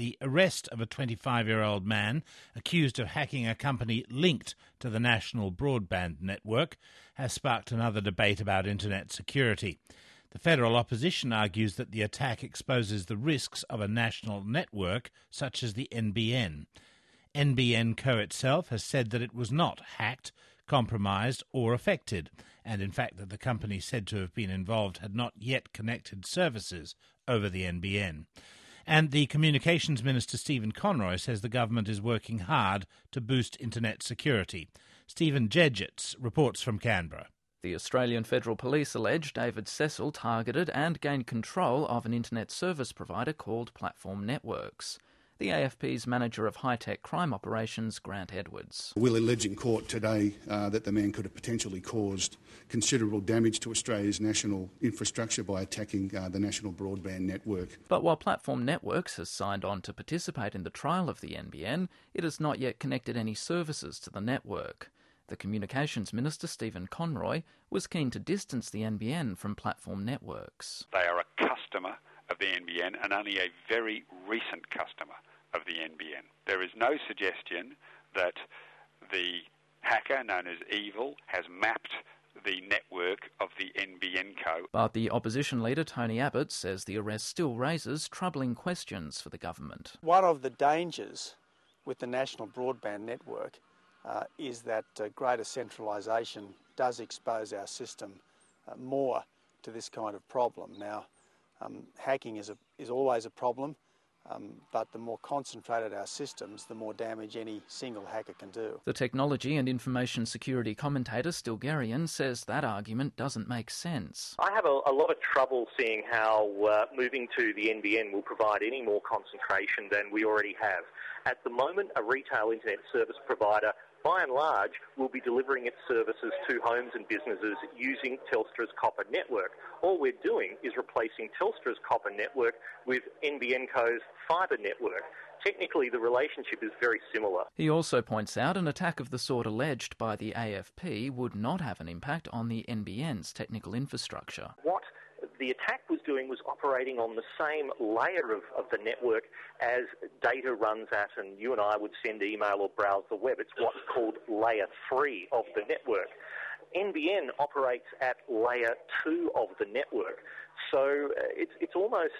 The arrest of a 25-year-old man accused of hacking a company linked to the national broadband network has sparked another debate about internet security. The federal opposition argues that the attack exposes the risks of a national network such as the NBN. NBN Co itself has said that it was not hacked, compromised or affected, and in fact that the company said to have been involved had not yet connected services over the NBN. And the Communications Minister Stephen Conroy says the government is working hard to boost internet security. Stephen Jedgetts reports from Canberra. The Australian Federal Police allege David Cecil targeted and gained control of an internet service provider called Platform Networks. The AFP's Manager of High-Tech Crime Operations, Grant Edwards. We'll allege in court today that the man could have potentially caused considerable damage to Australia's national infrastructure by attacking the national broadband network. But while Platform Networks has signed on to participate in the trial of the NBN, it has not yet connected any services to the network. The Communications Minister, Stephen Conroy, was keen to distance the NBN from Platform Networks. They are a customer of the NBN and only a very recent customer of the NBN. There is no suggestion that the hacker, known as Evil, has mapped the network of the NBN Co. But the opposition leader, Tony Abbott, says the arrest still raises troubling questions for the government. One of the dangers with the national broadband network is that greater centralisation does expose our system more to this kind of problem. Now, hacking is always a problem, but the more concentrated our systems, the more damage any single hacker can do. The technology and information security commentator Stilgherrian says that argument doesn't make sense. I have a lot of trouble seeing how moving to the NBN will provide any more concentration than we already have. At the moment, a retail internet service provider by and large, will be delivering its services to homes and businesses using Telstra's copper network. All we're doing is replacing Telstra's copper network with NBN Co's fibre network. Technically, the relationship is very similar. He also points out an attack of the sort alleged by the AFP would not have an impact on the NBN's technical infrastructure. What the attack was doing was operating on the same layer of the network as data runs at, and you and I would send email or browse the web. It's what's called layer 3 of the network. NBN operates at layer 2 of the network. So it's almost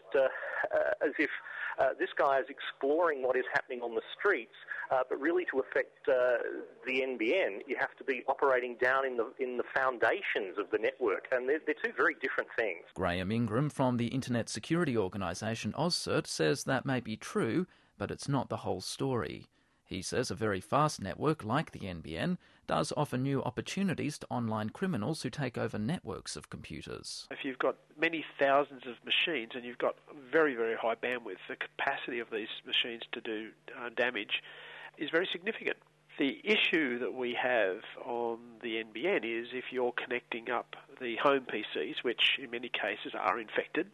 as if this guy is exploring what is happening on the streets, but really to affect the NBN, you have to be operating down in the foundations of the network, and they're two very different things. Graham Ingram from the internet security organisation AusCert says that may be true, but it's not the whole story. He says a very fast network like the NBN does offer new opportunities to online criminals who take over networks of computers. If you've got many thousands of machines and you've got very, very high bandwidth, the capacity of these machines to do damage is very significant. The issue that we have on the NBN is if you're connecting up the home PCs, which in many cases are infected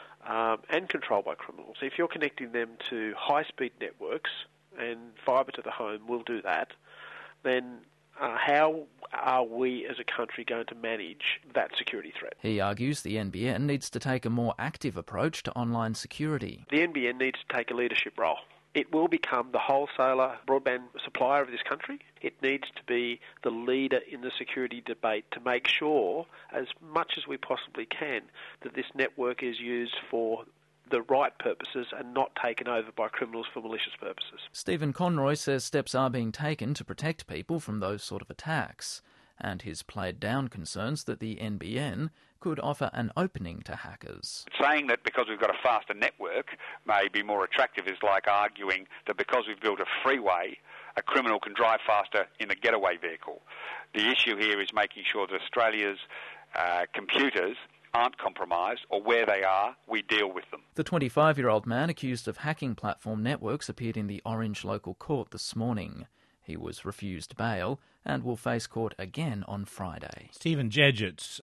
and controlled by criminals, if you're connecting them to high-speed networks, and fibre to the home will do that, then how are we as a country going to manage that security threat? He argues the NBN needs to take a more active approach to online security. The NBN needs to take a leadership role. It will become the wholesaler broadband supplier of this country. It needs to be the leader in the security debate to make sure, as much as we possibly can, that this network is used for the right purposes and not taken over by criminals for malicious purposes. Stephen Conroy says steps are being taken to protect people from those sort of attacks, and he's played down concerns that the NBN could offer an opening to hackers. Saying that because we've got a faster network may be more attractive is like arguing that because we've built a freeway, a criminal can drive faster in a getaway vehicle. The issue here is making sure that Australia's computers aren't compromised, or where they are, we deal with them. The 25-year-old man accused of hacking Platform Networks appeared in the Orange local court this morning. He was refused bail and will face court again on Friday. Stephen Jedgetts